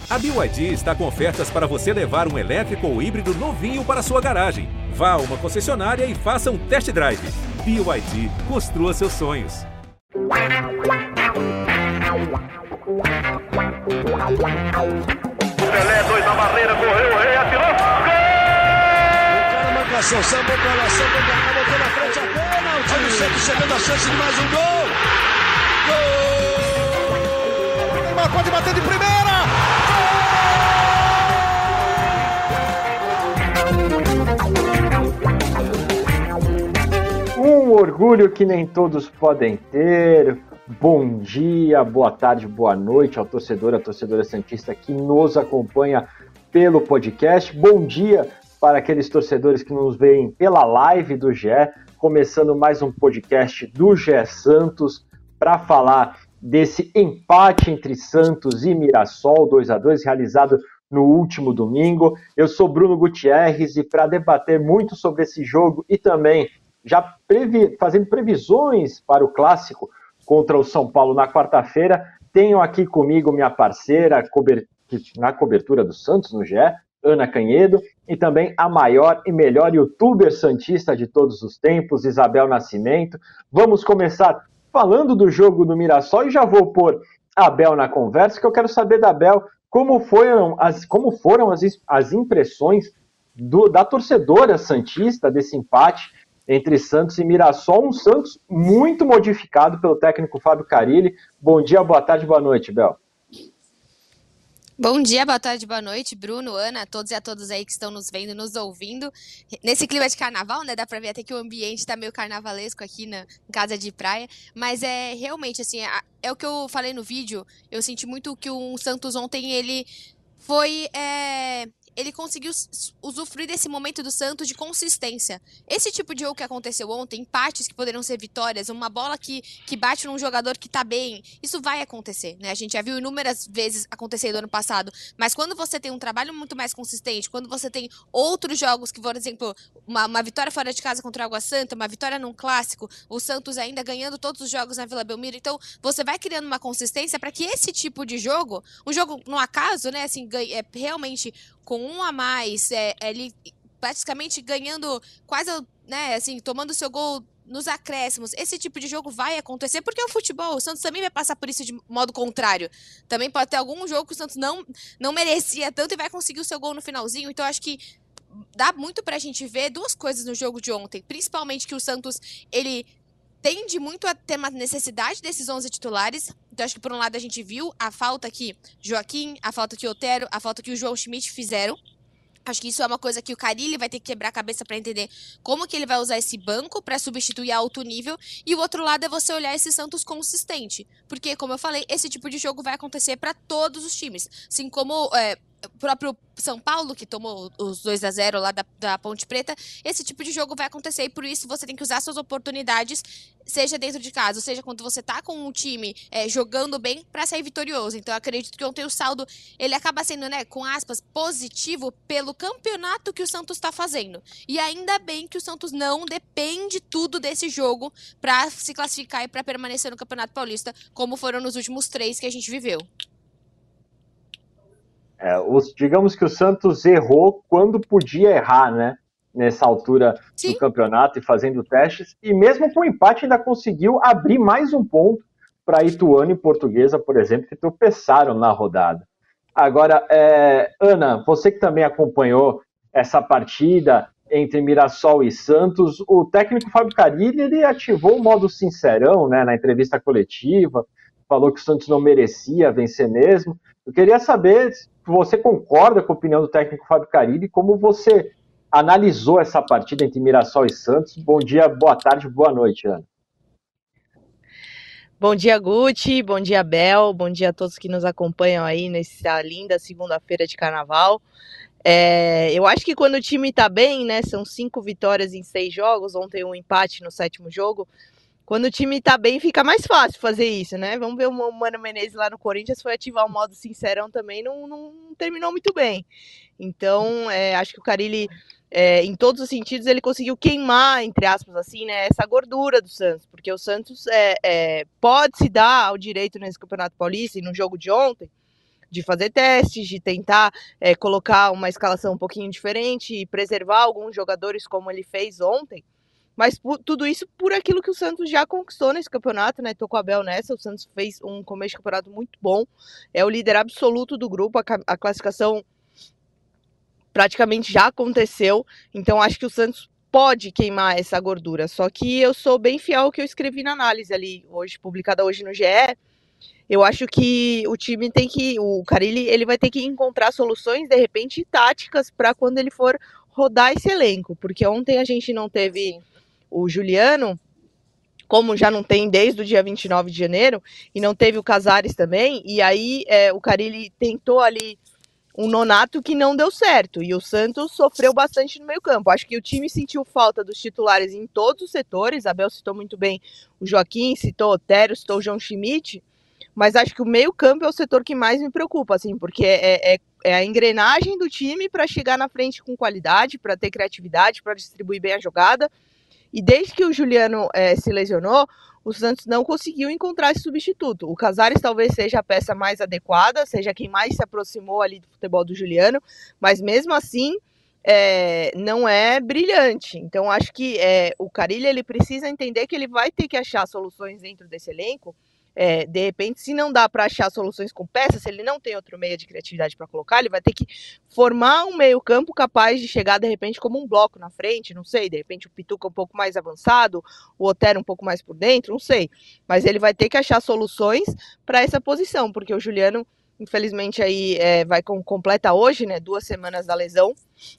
A BYD está com ofertas para você levar um elétrico ou híbrido novinho para sua garagem. Vá a uma concessionária e faça um test drive. BYD, construa seus sonhos. Pelé, 2 na barreira, correu, o rei atirou. Gol! O cara marcação, sambou pra lá, botou na frente a bola. O time sempre chegando a chance de mais um gol. Gol! Neymar pode bater de primeira. Um orgulho que nem todos podem ter. Bom dia, boa tarde, boa noite ao torcedor, à torcedora santista que nos acompanha pelo podcast. Bom dia para aqueles torcedores que nos veem pela live do GE, começando mais um podcast do GE Santos para falar desse empate entre Santos e Mirassol 2-2 realizado no último domingo. Eu sou Bruno Gutierrez e para debater muito sobre esse jogo e também já fazendo previsões para o clássico contra o São Paulo na quarta-feira, tenho aqui comigo minha parceira na cobertura do Santos no GE, Ana Canhedo, e também a maior e melhor youtuber santista de todos os tempos, Isabel Nascimento. Vamos começar falando do jogo do Mirassol e já vou pôr a Bel na conversa, que eu quero saber da Bel como foram as impressões da torcedora santista desse empate entre Santos e Mirassol, um Santos muito modificado pelo técnico Fábio Carille. Bom dia, boa tarde, boa noite, Bel. Bom dia, boa tarde, boa noite, Bruno, Ana, a todos e a todas aí que estão nos vendo, nos ouvindo. Nesse clima de carnaval, né, dá pra ver até que o ambiente tá meio carnavalesco aqui na casa de praia, mas é realmente, assim, é o que eu falei no vídeo, eu senti muito que o Santos ontem, ele conseguiu usufruir desse momento do Santos de consistência. Esse tipo de jogo que aconteceu ontem, empates que poderiam ser vitórias, uma bola que bate num jogador que tá bem, isso vai acontecer, né? A gente já viu inúmeras vezes acontecer no ano passado, mas quando você tem um trabalho muito mais consistente, quando você tem outros jogos que, por exemplo, uma vitória fora de casa contra o Água Santa, uma vitória num clássico, o Santos ainda ganhando todos os jogos na Vila Belmiro, então você vai criando uma consistência para que esse tipo de jogo, um jogo no acaso, né, assim, realmente com um a mais, ele praticamente ganhando quase, né, assim, tomando seu gol nos acréscimos. Esse tipo de jogo vai acontecer porque é o futebol. O Santos também vai passar por isso de modo contrário. Também pode ter algum jogo que o Santos não merecia tanto e vai conseguir o seu gol no finalzinho. Então, acho que dá muito pra gente ver duas coisas no jogo de ontem. Principalmente que o Santos, ele tende muito a ter uma necessidade desses 11 titulares. Então, acho que por um lado a gente viu a falta que Joaquim, a falta que Otero, a falta que o João Schmidt fizeram. Acho que isso é uma coisa que o Carille vai ter que quebrar a cabeça para entender como que ele vai usar esse banco para substituir a alto nível. E o outro lado é você olhar esse Santos consistente. Porque, como eu falei, esse tipo de jogo vai acontecer para todos os times. Assim como o próprio São Paulo, que tomou os 2-0 lá da Ponte Preta, esse tipo de jogo vai acontecer e por isso você tem que usar suas oportunidades, seja dentro de casa, seja quando você tá com um time jogando bem para sair vitorioso. Então eu acredito que ontem o saldo, ele acaba sendo, né, com aspas, positivo pelo campeonato que o Santos tá fazendo. E ainda bem que o Santos não depende tudo desse jogo para se classificar e para permanecer no Campeonato Paulista, como foram nos últimos 3 que a gente viveu. Digamos que o Santos errou quando podia errar, né? Nessa altura Sim. do campeonato e fazendo testes. E mesmo com o empate ainda conseguiu abrir mais um ponto para Ituano e Portuguesa, por exemplo, que tropeçaram na rodada. Agora, Ana, você que também acompanhou essa partida entre Mirassol e Santos, o técnico Fábio Carille, ele ativou o modo sincerão, né, na entrevista coletiva, falou que o Santos não merecia vencer mesmo. Eu queria saber se você concorda com a opinião do técnico Fábio Carille e como você analisou essa partida entre Mirassol e Santos. Bom dia, boa tarde, boa noite, Ana. Bom dia, Guti, bom dia, Bel, bom dia a todos que nos acompanham aí nessa linda segunda-feira de carnaval. Eu acho que quando o time tá bem, né, são 5 vitórias em 6 jogos, ontem um empate no 7º jogo. Quando o time tá bem, fica mais fácil fazer isso, né? Vamos ver, o Mano Menezes lá no Corinthians foi ativar o modo sincerão também, não terminou muito bem. Então, acho que o Carille, em todos os sentidos, ele conseguiu queimar, entre aspas, assim, né, essa gordura do Santos, porque o Santos pode se dar ao direito nesse Campeonato Paulista e no jogo de ontem, de fazer testes, de tentar colocar uma escalação um pouquinho diferente e preservar alguns jogadores como ele fez ontem. Mas tudo isso por aquilo que o Santos já conquistou nesse campeonato, né? Tô com a Abel nessa, o Santos fez um começo de campeonato muito bom, é o líder absoluto do grupo, a classificação praticamente já aconteceu, então acho que o Santos pode queimar essa gordura, só que eu sou bem fiel ao que eu escrevi na análise ali, hoje, publicada hoje no GE. Eu acho que o time o Carille, ele vai ter que encontrar soluções, de repente, táticas para quando ele for rodar esse elenco, porque ontem a gente não teve o Juliano, como já não tem desde o dia 29 de janeiro, e não teve o Casares também, e aí o Carille tentou ali um Nonato que não deu certo, e o Santos sofreu bastante no meio campo. Acho que o time sentiu falta dos titulares em todos os setores, a Abel citou muito bem o Joaquim, citou o Otero, citou o João Schmidt, mas acho que o meio campo é o setor que mais me preocupa, assim, porque é a engrenagem do time para chegar na frente com qualidade, para ter criatividade, para distribuir bem a jogada, e desde que o Juliano se lesionou, o Santos não conseguiu encontrar esse substituto. O Casares talvez seja a peça mais adequada, seja quem mais se aproximou ali do futebol do Juliano, mas mesmo assim não é brilhante. Então acho que o Carille, ele precisa entender que ele vai ter que achar soluções dentro desse elenco. De repente, se não dá para achar soluções com peças, se ele não tem outro meio de criatividade para colocar, ele vai ter que formar um meio campo capaz de chegar, de repente, como um bloco na frente, não sei, de repente o Pituca um pouco mais avançado, o Otero um pouco mais por dentro, não sei, mas ele vai ter que achar soluções para essa posição, porque o Juliano, infelizmente, aí completa hoje, né, 2 semanas da lesão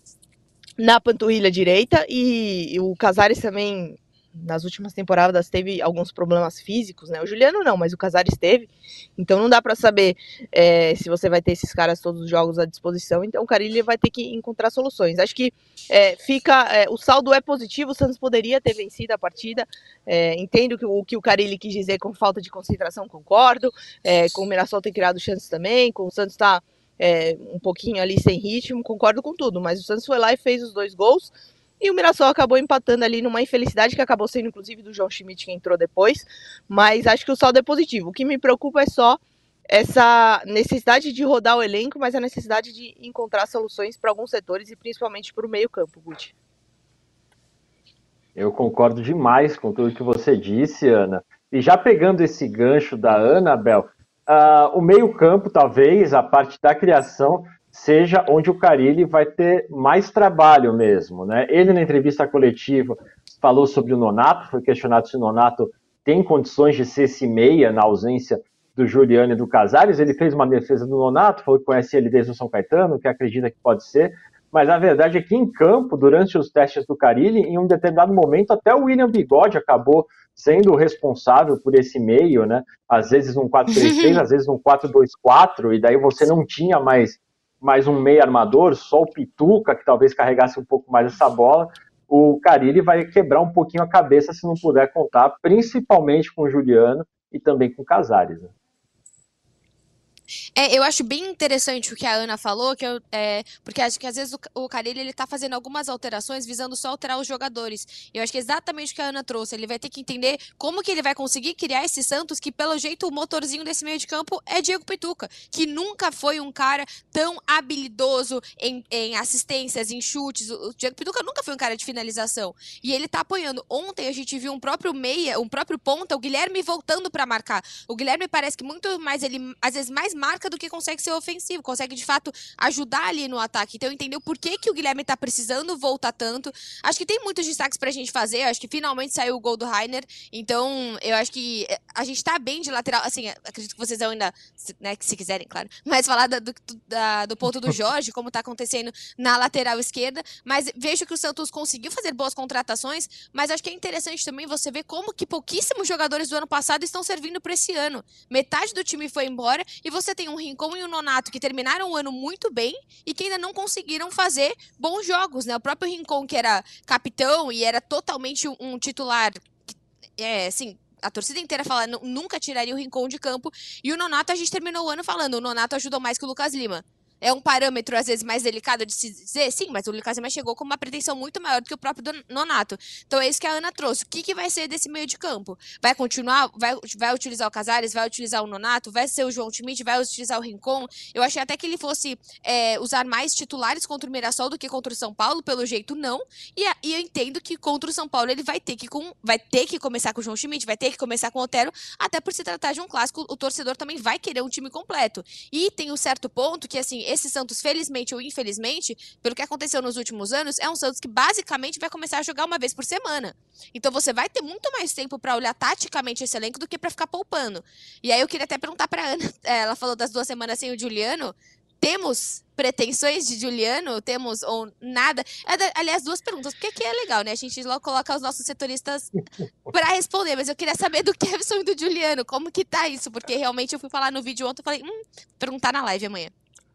na panturrilha direita, e o Casares também nas últimas temporadas teve alguns problemas físicos, né? O Juliano não, mas o Casares teve. Então não dá para saber se você vai ter esses caras todos os jogos à disposição. Então o Carille vai ter que encontrar soluções. Acho que o saldo é positivo. O Santos poderia ter vencido a partida. Entendo o que o Carille quis dizer com falta de concentração, concordo. Com o Mirassol ter criado chances também, com o Santos estar um pouquinho ali sem ritmo, concordo com tudo. Mas o Santos foi lá e fez os 2 gols. E o Mirassol acabou empatando ali numa infelicidade que acabou sendo inclusive do João Schmidt, que entrou depois, mas acho que o saldo é positivo. O que me preocupa é só essa necessidade de rodar o elenco, mas a necessidade de encontrar soluções para alguns setores e principalmente para o meio campo, Guti. Eu concordo demais com tudo que você disse, Ana. E já pegando esse gancho da Ana, Abel, o meio campo, talvez, a parte da criação, seja onde o Carille vai ter mais trabalho mesmo, né? Ele, na entrevista coletiva, falou sobre o Nonato, foi questionado se o Nonato tem condições de ser esse meia na ausência do Juliano e do Casares. Ele fez uma defesa do Nonato, falou que conhece ele desde o São Caetano, que acredita que pode ser, mas a verdade é que em campo, durante os testes do Carille, em um determinado momento, até o William Bigode acabou sendo o responsável por esse meio, né? Às vezes num 4-3-3, às vezes num 4-2-4, e daí você não tinha mais um meio armador, só o Pituca, que talvez carregasse um pouco mais essa bola. O Carille vai quebrar um pouquinho a cabeça se não puder contar, principalmente com o Juliano e também com o Casares, né? Eu acho bem interessante o que a Ana falou, porque acho que às vezes o Carille ele tá fazendo algumas alterações visando só alterar os jogadores. Eu acho que é exatamente o que a Ana trouxe. Ele vai ter que entender como que ele vai conseguir criar esse Santos que, pelo jeito, o motorzinho desse meio de campo é Diego Pituca, que nunca foi um cara tão habilidoso em assistências, em chutes. O Diego Pituca nunca foi um cara de finalização. E ele tá apoiando. Ontem a gente viu um próprio meia, um próprio ponta, o Guilherme voltando para marcar. O Guilherme parece que muito mais, ele às vezes mais marca do que consegue ser ofensivo, consegue de fato ajudar ali no ataque. Então entendeu por que o Guilherme tá precisando voltar tanto. Acho que tem muitos destaques pra gente fazer, acho que finalmente saiu o gol do Rainer, então eu acho que a gente tá bem de lateral, assim, acredito que vocês ainda, né, que se quiserem, claro, mas falar do ponto do Jorge, como tá acontecendo na lateral esquerda, mas vejo que o Santos conseguiu fazer boas contratações, mas acho que é interessante também você ver como que pouquíssimos jogadores do ano passado estão servindo pra esse ano. Metade do time foi embora e você tem um Rincon e um Nonato que terminaram o ano muito bem e que ainda não conseguiram fazer bons jogos, né? O próprio Rincon, que era capitão e era totalmente um titular, assim, a torcida inteira fala, nunca tiraria o Rincon de campo, e o Nonato a gente terminou o ano falando, o Nonato ajudou mais que o Lucas Lima. é um parâmetro, às vezes, mais delicado de se dizer? Sim, mas o Lucas Lima chegou com uma pretensão muito maior do que o próprio Nonato. Então é isso que a Ana trouxe. O que vai ser desse meio de campo? Vai continuar? Vai utilizar o Casares? Vai utilizar o Nonato? Vai ser o João Schmidt? Vai utilizar o Rincon? Eu achei até que ele fosse usar mais titulares contra o Mirassol do que contra o São Paulo, pelo jeito não. E eu entendo que contra o São Paulo ele vai ter que começar com o João Schmidt, vai ter que começar com o Otero, até por se tratar de um clássico, o torcedor também vai querer um time completo. E tem um certo ponto que, assim, esse Santos, felizmente ou infelizmente, pelo que aconteceu nos últimos anos, é um Santos que basicamente vai começar a jogar uma vez por semana. Então você vai ter muito mais tempo para olhar taticamente esse elenco do que para ficar poupando. E aí eu queria até perguntar pra Ana, ela falou das 2 semanas sem o Giuliano, temos pretensões de Giuliano? Temos ou nada? Aliás, 2 perguntas, porque aqui é legal, né? A gente logo coloca os nossos setoristas para responder, mas eu queria saber do Kevson e do Giuliano, como que tá isso? Porque realmente eu fui falar no vídeo ontem, eu falei, perguntar na live amanhã.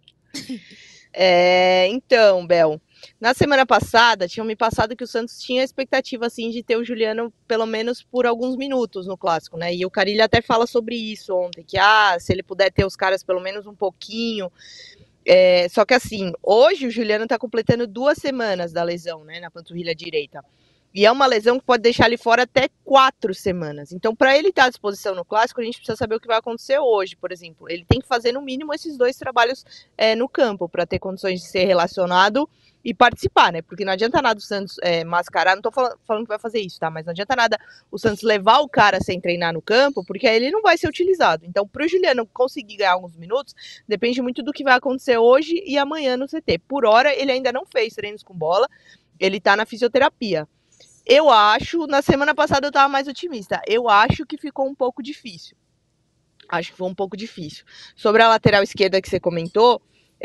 Então, Bel, na semana passada, tinham me passado que o Santos tinha a expectativa, assim, de ter o Giuliano pelo menos por alguns minutos no Clássico, né? E o Carille até fala sobre isso ontem, que, se ele puder ter os caras pelo menos um pouquinho. Só que, assim, hoje o Giuliano tá completando 2 semanas da lesão, né, na panturrilha direita. E é uma lesão que pode deixar ele fora até 4 semanas. Então, para ele estar à disposição no Clássico, a gente precisa saber o que vai acontecer hoje, por exemplo. Ele tem que fazer, no mínimo, esses 2 trabalhos no campo, para ter condições de ser relacionado e participar, né? Porque não adianta nada o Santos mascarar, não tô falando que vai fazer isso, tá? Mas não adianta nada o Santos levar o cara sem treinar no campo, porque aí ele não vai ser utilizado. Então, pro Giuliano conseguir ganhar alguns minutos, depende muito do que vai acontecer hoje e amanhã no CT. Por hora, ele ainda não fez treinos com bola, ele tá na fisioterapia. Eu acho, na semana passada eu estava mais otimista, eu acho que ficou um pouco difícil. Acho que foi um pouco difícil. Sobre a lateral esquerda que você comentou,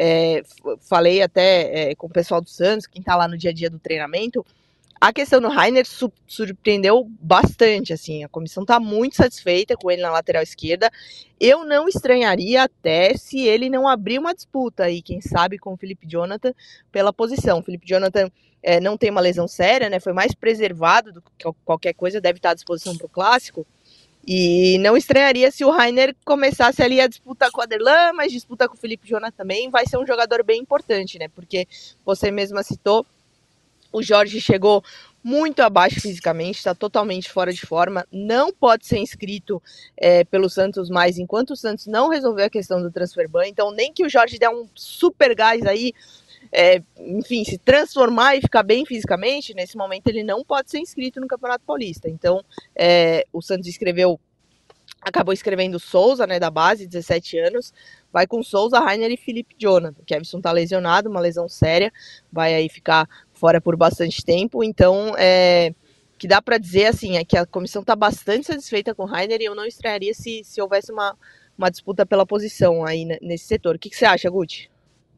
falei até com o pessoal do Santos, quem está lá no dia a dia do treinamento, a questão do Rainer surpreendeu bastante, assim, a comissão está muito satisfeita com ele na lateral esquerda. Eu não estranharia até se ele não abrir uma disputa aí, quem sabe, com o Felipe Jonathan pela posição. O Felipe Jonathan não tem uma lesão séria, né? Foi mais preservado do que qualquer coisa, deve estar à disposição para o Clássico. E não estranharia se o Rainer começasse ali a disputar com o Aderlan, mas disputa com o Felipe Jonathan também. Vai ser um jogador bem importante, né? Porque você mesma citou, o Jorge chegou muito abaixo fisicamente, está totalmente fora de forma, não pode ser inscrito pelo Santos mais enquanto o Santos não resolver a questão do transfer ban. Então, nem que o Jorge der um super gás aí, enfim, se transformar e ficar bem fisicamente, nesse momento ele não pode ser inscrito no Campeonato Paulista. Então, o Santos acabou escrevendo Souza, né, da base, 17 anos, vai com Souza, Rainer e Felipe Jonathan. Kevson tá lesionado, uma lesão séria, vai aí ficar fora por bastante tempo. Então, que dá para dizer, assim, é que a comissão tá bastante satisfeita com o Rainer e eu não estranharia se houvesse uma disputa pela posição aí nesse setor. O que você acha, Guti?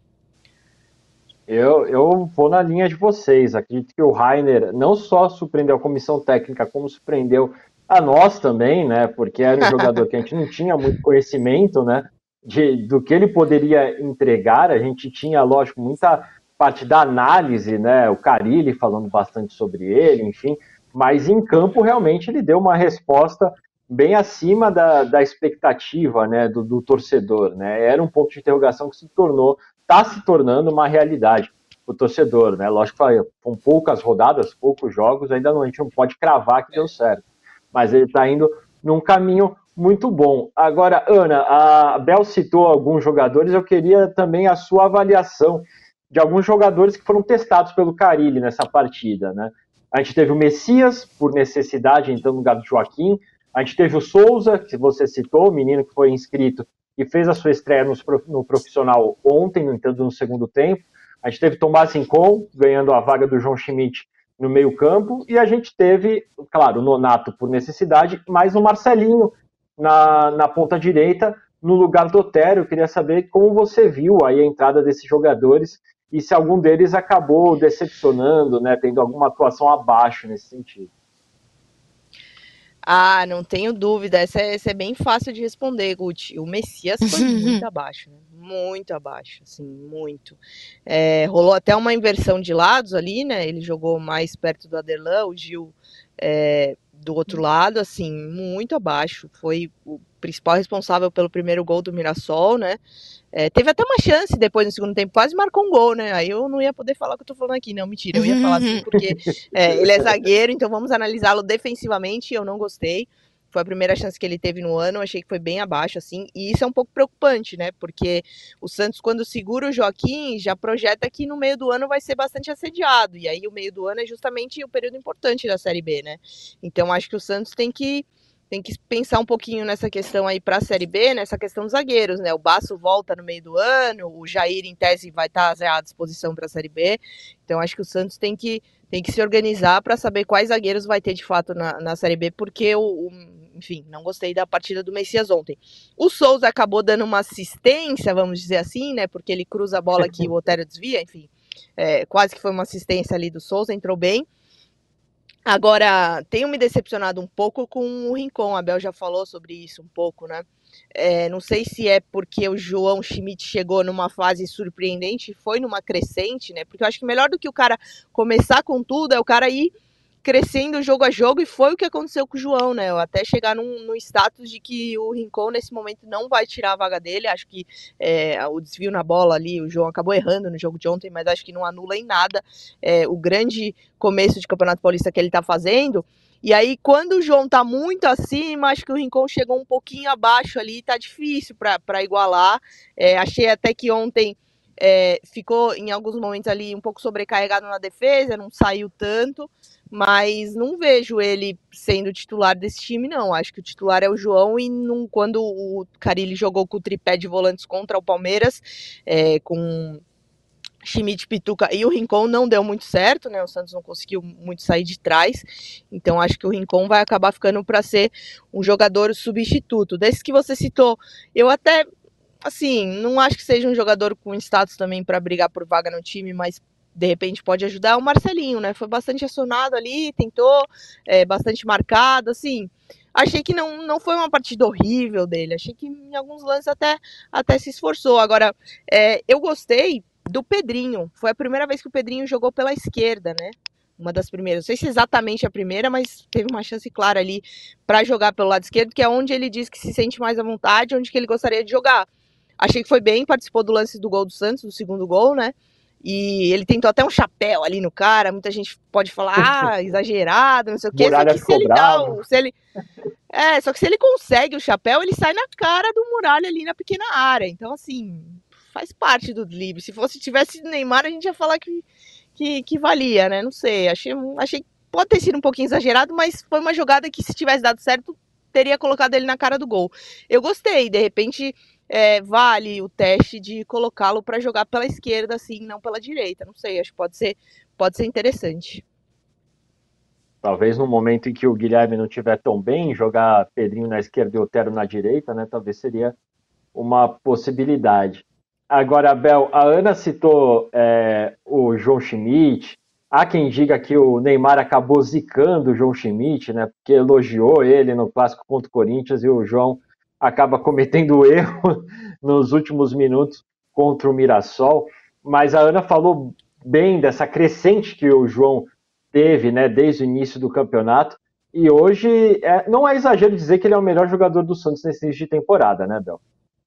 Eu vou na linha de vocês. Acredito que o Rainer não só surpreendeu a comissão técnica, como surpreendeu a nós também, né? Porque era um jogador que a gente não tinha muito conhecimento, né? Do que ele poderia entregar. A gente tinha, lógico, muita parte da análise, né? O Carille falando bastante sobre ele, enfim. Mas em campo, realmente, ele deu uma resposta bem acima da expectativa, né? Do torcedor, né? Era um ponto de interrogação que está se tornando uma realidade o torcedor, né? Lógico que com poucas rodadas, poucos jogos, ainda não, a gente não pode cravar que deu certo. Mas ele está indo num caminho muito bom. Agora, Ana, a Bel citou alguns jogadores, eu queria também a sua avaliação de alguns jogadores que foram testados pelo Carille nessa partida, né? A gente teve o Messias, por necessidade, então no lugar do Joaquim. A gente teve o Souza, que você citou, o menino que foi inscrito e fez a sua estreia no profissional ontem, no segundo tempo. A gente teve Tomás Rincon ganhando a vaga do João Schmidt no meio campo, e a gente teve, claro, o Nonato por necessidade, mas o Marcelinho na ponta direita, no lugar do Otero. Eu queria saber como você viu aí a entrada desses jogadores e se algum deles acabou decepcionando, né, tendo alguma atuação abaixo nesse sentido. Não tenho dúvida, essa é bem fácil de responder, Guti. O Messias foi muito abaixo, né? Muito abaixo, assim, muito. Rolou até uma inversão de lados ali, né? Ele jogou mais perto do Aderlan, o Gil do outro lado, assim, muito abaixo. Foi o principal responsável pelo primeiro gol do Mirassol, né? Teve até uma chance depois no segundo tempo, quase marcou um gol, né? Aí eu não ia poder falar o que eu tô falando aqui, não, mentira. Eu ia falar assim porque ele é zagueiro, então vamos analisá-lo defensivamente. Eu não gostei. Foi a primeira chance que ele teve no ano, achei que foi bem abaixo, assim, e isso é um pouco preocupante, né, porque o Santos, quando segura o Joaquim, já projeta que no meio do ano vai ser bastante assediado, e aí o meio do ano é justamente o período importante da Série B, né, então acho que o Santos tem que pensar um pouquinho nessa questão aí para a Série B, nessa questão dos zagueiros, né, o Basso volta no meio do ano, o Jair, em tese, vai estar à disposição para a Série B, então acho que o Santos tem que se organizar para saber quais zagueiros vai ter de fato na Série B, porque enfim, não gostei da partida do Messias ontem. O Souza acabou dando uma assistência, vamos dizer assim, né? Porque ele cruza a bola que o Otero desvia, enfim. Quase que foi uma assistência ali do Souza, entrou bem. Agora, tenho me decepcionado um pouco com o Rincon, a Abel já falou sobre isso um pouco, né? Não sei se é porque o João Schmidt chegou numa fase surpreendente, foi numa crescente, né? Porque eu acho que melhor do que o cara começar com tudo é o cara ir crescendo jogo a jogo, e foi o que aconteceu com o João, né? Até chegar no status de que o Rincon nesse momento não vai tirar a vaga dele. Acho que o desvio na bola ali, o João acabou errando no jogo de ontem, mas acho que não anula em nada o grande começo de Campeonato Paulista que ele tá fazendo. E aí, quando o João tá muito acima, acho que o Rincon chegou um pouquinho abaixo ali, tá difícil para igualar. Achei até que ontem ficou em alguns momentos ali um pouco sobrecarregado na defesa, não saiu tanto, mas não vejo ele sendo titular desse time, não. Acho que o titular é o João, e quando o Carille jogou com o tripé de volantes contra o Palmeiras, com Schmidt, Pituca e o Rincon, não deu muito certo, né? O Santos não conseguiu muito sair de trás, então acho que o Rincon vai acabar ficando para ser um jogador substituto. Desses que você citou, eu até, assim, não acho que seja um jogador com status também para brigar por vaga no time, mas de repente pode ajudar. O Marcelinho, né? Foi bastante acionado ali, tentou, bastante marcado, assim. Achei que não foi uma partida horrível dele, achei que em alguns lances até se esforçou. Agora, eu gostei do Pedrinho, foi a primeira vez que o Pedrinho jogou pela esquerda, né? Uma das primeiras, não sei se exatamente a primeira, mas teve uma chance clara ali para jogar pelo lado esquerdo, que é onde ele diz que se sente mais à vontade, onde que ele gostaria de jogar. Achei que foi bem, participou do lance do gol do Santos, do segundo gol, né? E ele tentou até um chapéu ali no cara, muita gente pode falar, exagerado, não sei o quê. Muralha só que se ele bravo. só que se ele consegue o chapéu, ele sai na cara do Muralha ali na pequena área. Então, assim, faz parte do drible. Se tivesse Neymar, a gente ia falar que valia, né? Não sei, achei que pode ter sido um pouquinho exagerado, mas foi uma jogada que, se tivesse dado certo, teria colocado ele na cara do gol. Eu gostei, de repente vale o teste de colocá-lo para jogar pela esquerda, assim, não pela direita. Não sei, acho que pode ser interessante. Talvez no momento em que o Guilherme não estiver tão bem, jogar Pedrinho na esquerda e Otero na direita, né? Talvez seria uma possibilidade. Agora, Abel, a Ana citou o João Schmidt. Há quem diga que o Neymar acabou zicando o João Schmidt, né? Porque elogiou ele no clássico contra o Corinthians, e o João acaba cometendo erro nos últimos minutos contra o Mirassol. Mas a Ana falou bem dessa crescente que o João teve, né, desde o início do campeonato. E hoje não é exagero dizer que ele é o melhor jogador do Santos nesse início de temporada, né, Bel?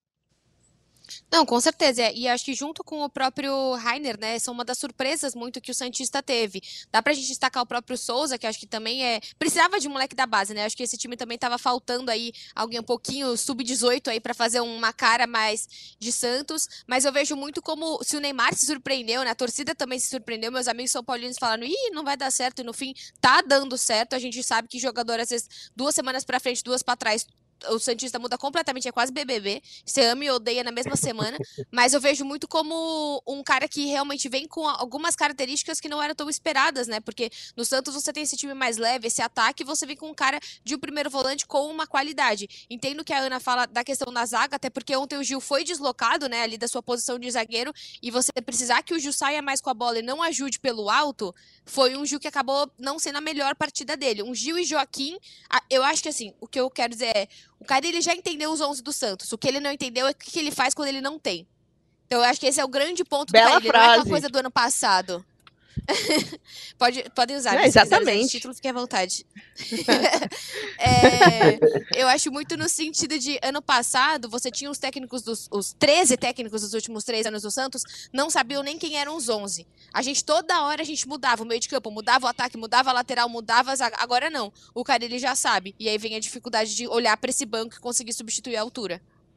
Não, com certeza. E acho que junto com o próprio Rainer, né, são uma das surpresas muito que o Santista teve. Dá pra gente destacar o próprio Souza, que acho que também precisava de um moleque da base, né? Acho que esse time também tava faltando aí alguém um pouquinho sub-18 aí pra fazer uma cara mais de Santos. Mas eu vejo muito como se o Neymar se surpreendeu, né? A torcida também se surpreendeu. Meus amigos são paulinos falando, não vai dar certo. E no fim, tá dando certo. A gente sabe que jogador, às vezes, 2 semanas pra frente, 2 pra trás, o Santista muda completamente, é quase BBB. Você ama e odeia na mesma semana. Mas eu vejo muito como um cara que realmente vem com algumas características que não eram tão esperadas, né? Porque no Santos você tem esse time mais leve, esse ataque, e você vem com um cara de um primeiro volante com uma qualidade. Entendo que a Ana fala da questão da zaga, até porque ontem o Gil foi deslocado, né, ali da sua posição de zagueiro, e você precisar que o Gil saia mais com a bola e não ajude pelo alto, foi um Gil que acabou não sendo a melhor partida dele. Um Gil e Joaquim, eu acho que assim, o que eu quero dizer é, o cara, ele já entendeu os 11 do Santos. O que ele não entendeu é o que ele faz quando ele não tem. Então eu acho que esse é o grande ponto do Carille. Não é aquela coisa do ano passado. Podem usar, É, exatamente. os títulos, fiquem à vontade. Eu acho muito no sentido de, ano passado, você tinha os 13 técnicos dos últimos 3 anos do Santos, não sabiam nem quem eram os 11. Toda hora a gente mudava o meio de campo, mudava o ataque, mudava a lateral, mudava a zaga. Agora não, o Carille já sabe. E aí vem a dificuldade de olhar para esse banco e conseguir substituir a altura.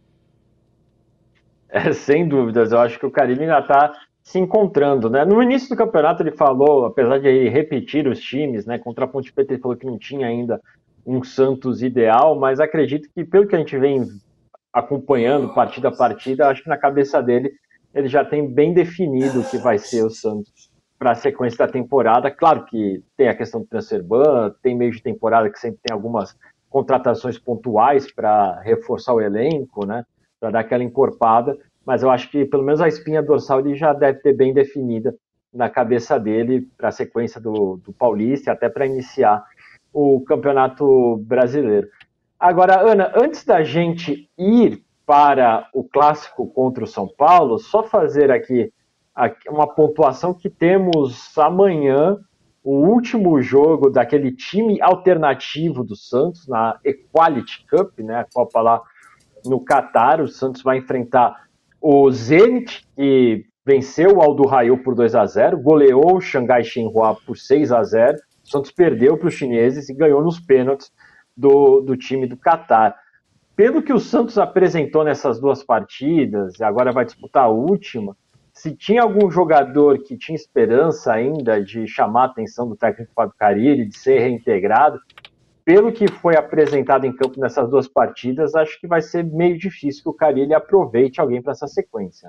Sem dúvidas, eu acho que o Carille ainda está se encontrando, né? No início do campeonato ele falou, apesar de ele repetir os times, né? Contra a Ponte Preta ele falou que não tinha ainda um Santos ideal, mas acredito que pelo que a gente vem acompanhando partida a partida, acho que na cabeça dele ele já tem bem definido o que vai ser o Santos para a sequência da temporada. Claro que tem a questão do transfer ban, tem meio de temporada que sempre tem algumas contratações pontuais para reforçar o elenco, né? Para dar aquela encorpada, mas eu acho que pelo menos a espinha dorsal ele já deve ter bem definida na cabeça dele para a sequência do Paulista e até para iniciar o Campeonato Brasileiro. Agora, Ana, antes da gente ir para o clássico contra o São Paulo, só fazer aqui uma pontuação que temos amanhã o último jogo daquele time alternativo do Santos na Equality Cup, né, a Copa lá no Catar. O Santos vai enfrentar o Zenit, que venceu o Al Duhail por 2-0, goleou o Xangai Shenhua por 6-0. O Santos perdeu para os chineses e ganhou nos pênaltis do time do Catar. Pelo que o Santos apresentou nessas duas partidas, e agora vai disputar a última, se tinha algum jogador que tinha esperança ainda de chamar a atenção do técnico Fábio Carille, de ser reintegrado, pelo que foi apresentado em campo nessas duas partidas, acho que vai ser meio difícil que o Carille aproveite alguém para essa sequência.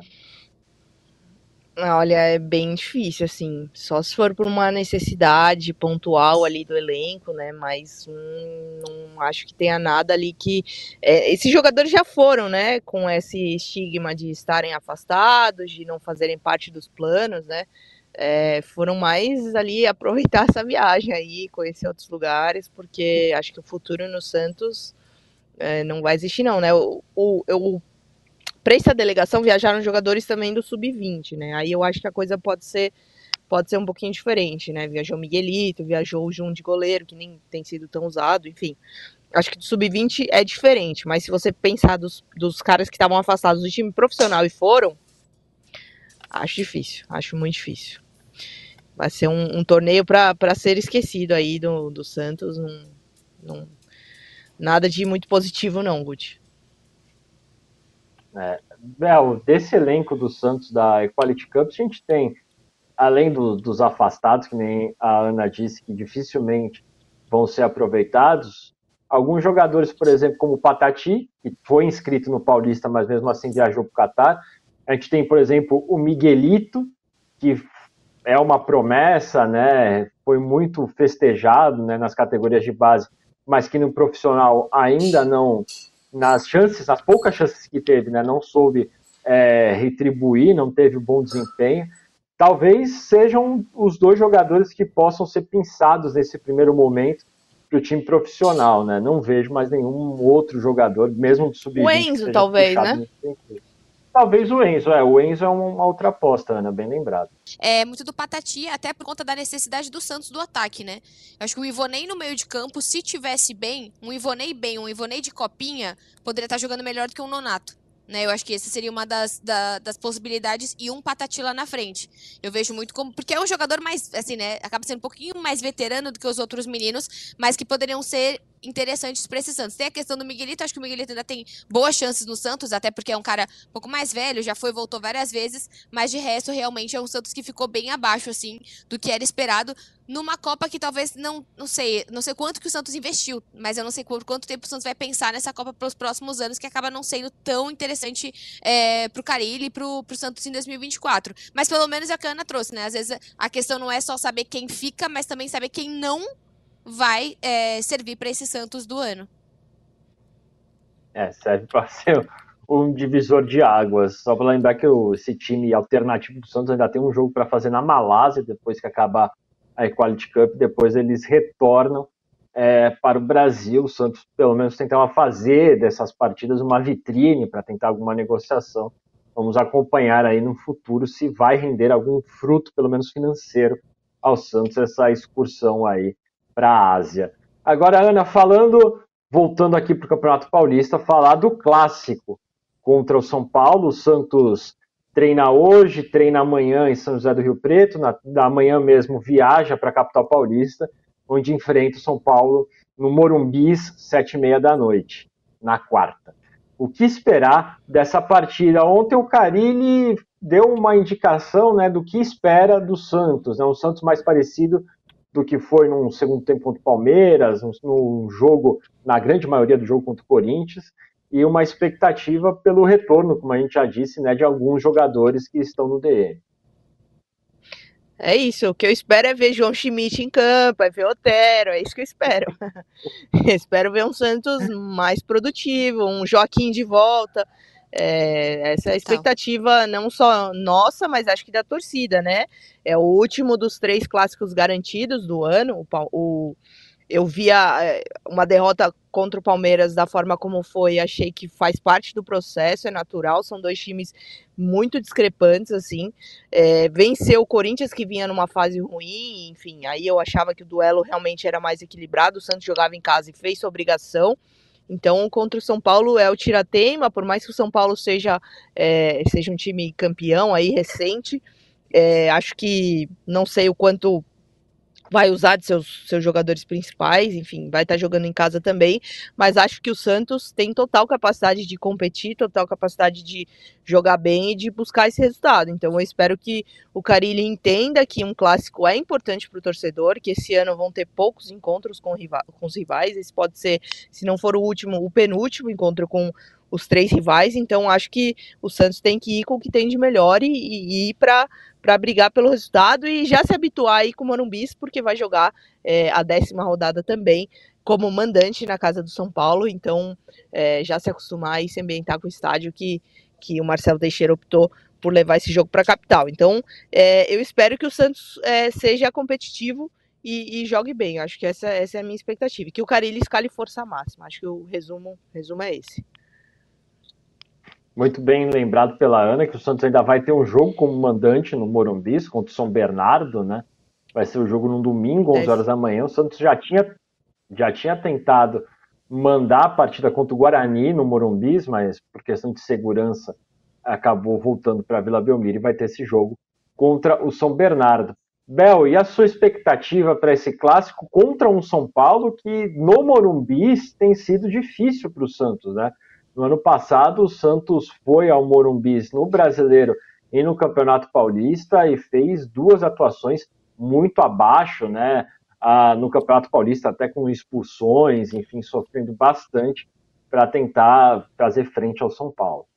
Olha, é bem difícil, assim, só se for por uma necessidade pontual ali do elenco, né, mas não acho que tenha nada ali que... esses jogadores já foram, né, com esse estigma de estarem afastados, de não fazerem parte dos planos, né, foram mais ali aproveitar essa viagem aí, conhecer outros lugares, porque acho que o futuro no Santos não vai existir não, né, para essa delegação viajaram jogadores também do Sub-20, né? Aí eu acho que a coisa pode ser um pouquinho diferente, né? Viajou o Miguelito, viajou o Jun de goleiro, que nem tem sido tão usado, enfim. Acho que do Sub-20 é diferente, mas se você pensar dos caras que estavam afastados do time profissional e foram, acho difícil, acho muito difícil. Vai ser um torneio para ser esquecido aí do Santos, nada de muito positivo não, Guti. Desse elenco do Santos da Equality Cup, a gente tem, além dos afastados, que nem a Ana disse, que dificilmente vão ser aproveitados, alguns jogadores, por exemplo, como o Patati, que foi inscrito no Paulista, mas mesmo assim viajou para o Catar. A gente tem, por exemplo, o Miguelito, que é uma promessa, né? Foi muito festejado, né, nas categorias de base, mas que no profissional ainda não... nas poucas chances que teve, né, não soube retribuir, não teve bom desempenho. Talvez sejam os dois jogadores que possam ser pensados nesse primeiro momento para o time profissional, né? Não vejo mais nenhum outro jogador, mesmo do sub-20. O Enzo, talvez, né? Talvez o Enzo. O Enzo é uma outra aposta, Ana, bem lembrado. É muito do Patati, até por conta da necessidade do Santos do ataque, né? Eu acho que o Ivonei no meio de campo, se tivesse bem, um Ivonei de copinha, poderia estar jogando melhor do que um Nonato. Né, eu acho que essa seria uma das possibilidades, e um Patati lá na frente. Eu vejo muito como... Porque é um jogador mais, assim, né? Acaba sendo um pouquinho mais veterano do que os outros meninos, mas que poderiam ser interessantes para esse Santos. Tem a questão do Miguelito, acho que o Miguelito ainda tem boas chances no Santos, até porque é um cara um pouco mais velho, já foi e voltou várias vezes, mas de resto, realmente é um Santos que ficou bem abaixo, assim, do que era esperado, numa Copa que talvez, não sei quanto que o Santos investiu, mas eu não sei por quanto tempo o Santos vai pensar nessa Copa para os próximos anos, que acaba não sendo tão interessante pro Carille e pro Santos em 2024. Mas pelo menos é o que a Ana trouxe, né? Às vezes a questão não é só saber quem fica, mas também saber quem não vai servir para esse Santos do ano. Serve para ser um divisor de águas. Só para lembrar que esse time alternativo do Santos ainda tem um jogo para fazer na Malásia, depois que acabar a Equality Cup, depois eles retornam para o Brasil. O Santos, pelo menos, tentava fazer dessas partidas uma vitrine para tentar alguma negociação. Vamos acompanhar aí no futuro se vai render algum fruto, pelo menos financeiro, ao Santos essa excursão aí para a Ásia. Agora, Ana, voltando aqui para o Campeonato Paulista, falar do clássico contra o São Paulo. O Santos treina hoje, treina amanhã em São José do Rio Preto, da manhã mesmo viaja para a capital paulista, onde enfrenta o São Paulo no Morumbis, 7h30 da noite, na quarta. O que esperar dessa partida? Ontem o Carille deu uma indicação, né, do que espera do Santos, né, um Santos mais parecido do que foi no segundo tempo contra o Palmeiras, no jogo, na grande maioria do jogo contra o Corinthians, e uma expectativa pelo retorno, como a gente já disse, né, de alguns jogadores que estão no DM. É isso, o que eu espero é ver João Schmidt em campo, é ver Otero, é isso que eu espero. Espero ver um Santos mais produtivo, um Joaquim de volta. Essa é a expectativa não só nossa, mas acho que da torcida, né? É o último dos 3 clássicos garantidos do ano. Eu via uma derrota contra o Palmeiras da forma como foi, achei que faz parte do processo, é natural, são 2 times muito discrepantes, assim. Venceu o Corinthians, que vinha numa fase ruim, enfim, aí eu achava que o duelo realmente era mais equilibrado, o Santos jogava em casa e fez sua obrigação. Então, contra o São Paulo é o tira-teima, por mais que o São Paulo seja um time campeão aí, recente, acho que não sei o quanto vai usar de seus jogadores principais, enfim, vai estar jogando em casa também, mas acho que o Santos tem total capacidade de competir, total capacidade de jogar bem e de buscar esse resultado. Então eu espero que o Carille entenda que um clássico é importante para o torcedor, que esse ano vão ter poucos encontros com os rivais, esse pode ser, se não for o último, o penúltimo encontro com os 3 rivais, então acho que o Santos tem que ir com o que tem de melhor e ir para brigar pelo resultado e já se habituar aí com o Morumbis, porque vai jogar a 10ª rodada também como mandante na casa do São Paulo, então já se acostumar e se ambientar com o estádio que o Marcelo Teixeira optou por levar esse jogo para a capital. Então eu espero que o Santos seja competitivo e jogue bem, acho que essa é a minha expectativa, que o Carille escale força máxima, acho que o resumo é esse. Muito bem lembrado pela Ana, que o Santos ainda vai ter um jogo como mandante no Morumbis, contra o São Bernardo, né? Vai ser o jogo no domingo, 11 horas da manhã. O Santos já tinha tentado mandar a partida contra o Guarani no Morumbis, mas por questão de segurança acabou voltando para a Vila Belmiro e vai ter esse jogo contra o São Bernardo. Bel, e a sua expectativa para esse clássico contra um São Paulo que no Morumbis tem sido difícil para o Santos, né? No ano passado, o Santos foi ao Morumbis no Brasileiro e no Campeonato Paulista e fez 2 atuações muito abaixo, né? No Campeonato Paulista, até com expulsões, enfim, sofrendo bastante para tentar fazer frente ao São Paulo.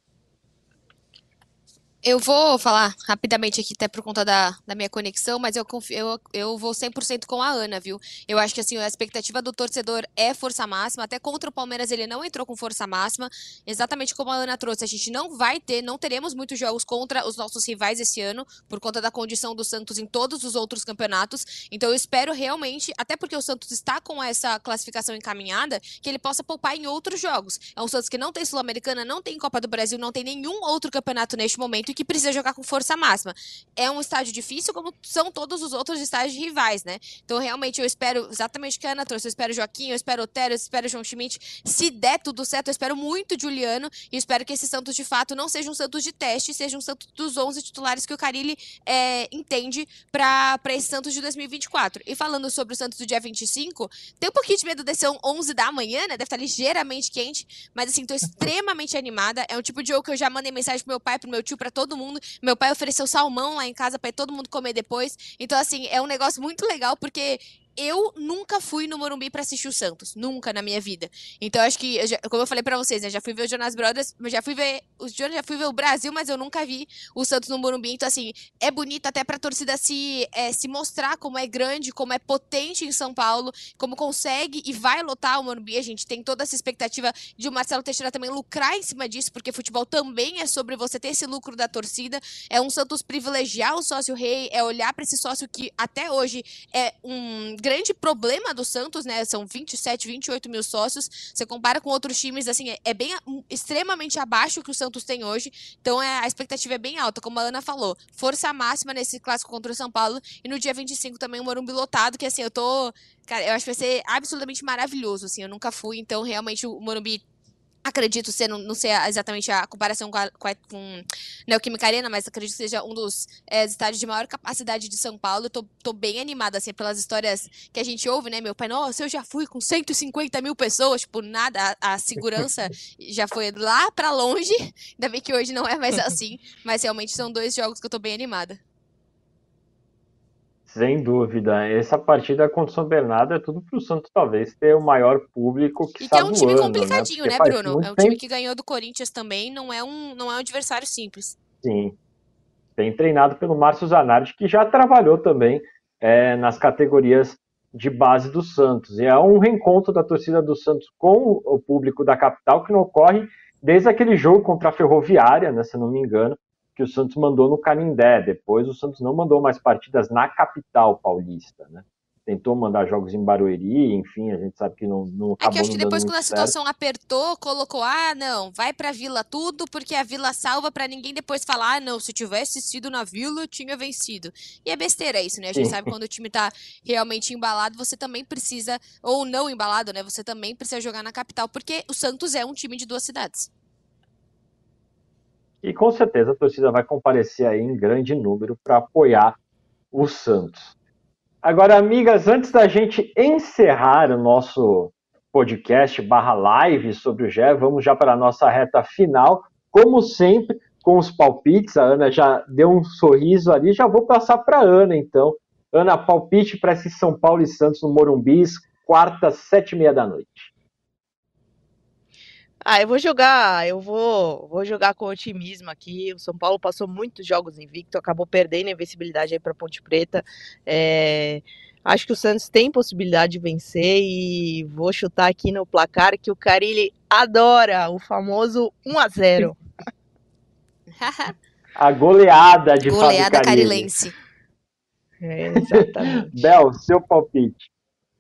Eu vou falar rapidamente aqui, até por conta da minha conexão, mas eu vou 100% com a Ana, viu? Eu acho que assim, a expectativa do torcedor é força máxima, até contra o Palmeiras ele não entrou com força máxima, exatamente como a Ana trouxe, a gente não teremos muitos jogos contra os nossos rivais esse ano, por conta da condição do Santos em todos os outros campeonatos, então eu espero realmente, até porque o Santos está com essa classificação encaminhada, que ele possa poupar em outros jogos. É um Santos que não tem Sul-Americana, não tem Copa do Brasil, não tem nenhum outro campeonato neste momento, e que precisa jogar com força máxima. É um estádio difícil, como são todos os outros estádios rivais, né? Então, realmente, eu espero, exatamente o que a Ana trouxe, eu espero o Joaquim, eu espero o Otero, eu espero o João Schmidt. Se der tudo certo, eu espero muito o Juliano, e espero que esse Santos, de fato, não seja um Santos de teste, seja um Santos dos 11 titulares que o Carille entende para esse Santos de 2024. E falando sobre o Santos do dia 25, tem um pouquinho de medo desse 11 da manhã, né? Deve estar ligeiramente quente, mas assim, tô extremamente animada. É um tipo de jogo que eu já mandei mensagem pro meu pai, pro meu tio, pra todo mundo. Meu pai ofereceu salmão lá em casa pra todo mundo comer depois. Então, assim, é um negócio muito legal, porque eu nunca fui no Morumbi pra assistir o Santos. Nunca na minha vida. Então, acho que, como eu falei pra vocês, né? Já fui ver o Jonas Brothers, já fui ver o Brasil, mas eu nunca vi o Santos no Morumbi. Então, assim, é bonito até pra torcida se mostrar como é grande, como é potente em São Paulo, como consegue e vai lotar o Morumbi. A gente tem toda essa expectativa de o Marcelo Teixeira também lucrar em cima disso, porque futebol também é sobre você ter esse lucro da torcida. É um Santos privilegiar o sócio rei, é olhar pra esse sócio que até hoje é um grande problema do Santos, né? São 27, 28 mil sócios. Você compara com outros times, assim, é bem extremamente abaixo que o Santos tem hoje. Então a expectativa é bem alta, como a Ana falou. Força máxima nesse clássico contra o São Paulo. E no dia 25 também o Morumbi lotado, que assim, cara, eu acho que vai ser absolutamente maravilhoso, assim. Eu nunca fui, então realmente o Morumbi, acredito ser, não sei exatamente a comparação com Neoquímica Arena, mas acredito que seja um dos estádios de maior capacidade de São Paulo. Eu tô bem animada, assim, pelas histórias que a gente ouve, né? Meu pai, nossa, eu já fui com 150 mil pessoas, tipo, nada, a segurança já foi lá pra longe, ainda bem que hoje não é mais assim, mas realmente são 2 jogos que eu tô bem animada. Sem dúvida. Essa partida contra o São Bernardo é tudo pro Santos talvez ter o maior público que E que é um time ano, complicadinho, né, Porque Bruno? É um time que ganhou do Corinthians também, não é um adversário simples. Sim, tem treinado pelo Márcio Zanardi, que já trabalhou também nas categorias de base do Santos. E é um reencontro da torcida do Santos com o público da capital que não ocorre desde aquele jogo contra a Ferroviária, né, se não me engano, que o Santos mandou no Canindé. Depois o Santos não mandou mais partidas na capital paulista, né? Tentou mandar jogos em Barueri, enfim, a gente sabe que não acabou. É que eu acho que depois, quando a certo. situação apertou, colocou, não, vai pra Vila tudo, porque a Vila salva pra ninguém depois falar, não, se tivesse sido na Vila, eu tinha vencido. E é besteira isso, né? A gente sabe quando o time tá realmente embalado, você também precisa, ou não embalado, né? Você também precisa jogar na capital, porque o Santos é um time de 2 cidades. E com certeza a torcida vai comparecer aí em grande número para apoiar o Santos. Agora, amigas, antes da gente encerrar o nosso podcast /live sobre o GE, vamos já para a nossa reta final. Como sempre, com os palpites, a Ana já deu um sorriso ali, já vou passar para a Ana, então. Ana, palpite para esse São Paulo e Santos no Morumbi, quarta, 7h30 da noite. Eu vou jogar com otimismo aqui. O São Paulo passou muitos jogos invicto, acabou perdendo a invencibilidade aí para Ponte Preta. Acho que o Santos tem possibilidade de vencer e vou chutar aqui no placar que o Carille adora, o famoso 1-0. A goleada de Goleada carilense. Exatamente. Bel, seu palpite.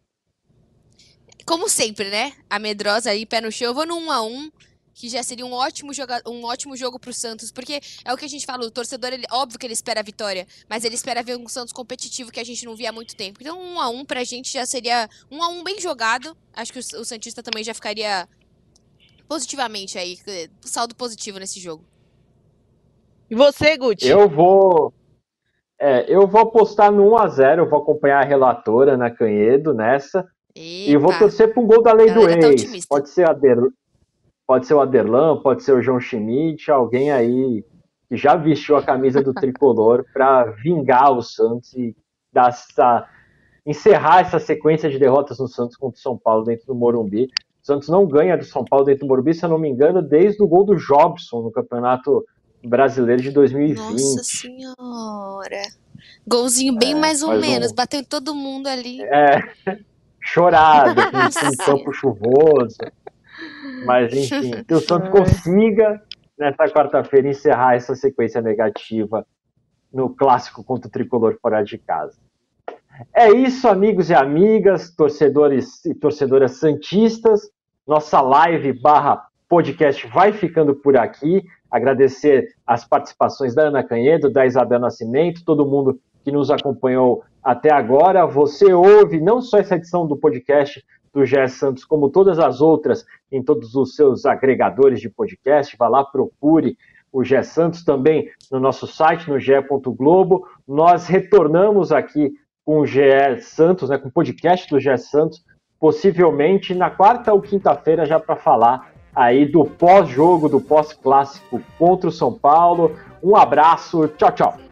Como sempre, né? A medrosa aí, pé no chão. Eu vou no 1-1, que já seria um ótimo jogo pro Santos, porque é o que a gente fala, o torcedor, óbvio que ele espera a vitória, mas ele espera ver um Santos competitivo que a gente não via há muito tempo. Então 1-1 pra gente já seria 1-1 bem jogado. Acho que o santista também já ficaria positivamente aí, saldo positivo nesse jogo. E você, Guti? Eu vou apostar no 1-0, eu vou acompanhar a relatora Ana Canhedo nessa. Eita, e vou torcer para um gol da lei do ex. Tá pode ser o Aderlan, pode ser o João Schmidt, alguém aí que já vestiu a camisa do tricolor para vingar o Santos e encerrar essa sequência de derrotas no Santos contra o São Paulo dentro do Morumbi. O Santos não ganha do São Paulo dentro do Morumbi, se eu não me engano, desde o gol do Jobson no Campeonato Brasileiro de 2020. Nossa Senhora! Golzinho bem mais ou menos, bateu em todo mundo ali. Chorado, com campo chuvoso. Mas, enfim, que o Santos consiga, nessa quarta-feira, encerrar essa sequência negativa no clássico contra o tricolor fora de casa. É isso, amigos e amigas, torcedores e torcedoras santistas. Nossa live /podcast vai ficando por aqui. Agradecer as participações da Ana Canhedo, da Isabel Nascimento, todo mundo que nos acompanhou até agora. Você ouve não só essa edição do podcast do GE Santos, como todas as outras em todos os seus agregadores de podcast. Vá lá, procure o GE Santos também no nosso site, no ge.globo. Nós retornamos aqui com o GE Santos, né, com o podcast do GE Santos, possivelmente na quarta ou quinta-feira, já para falar aí do pós-jogo, do pós-clássico contra o São Paulo. Um abraço, tchau, tchau.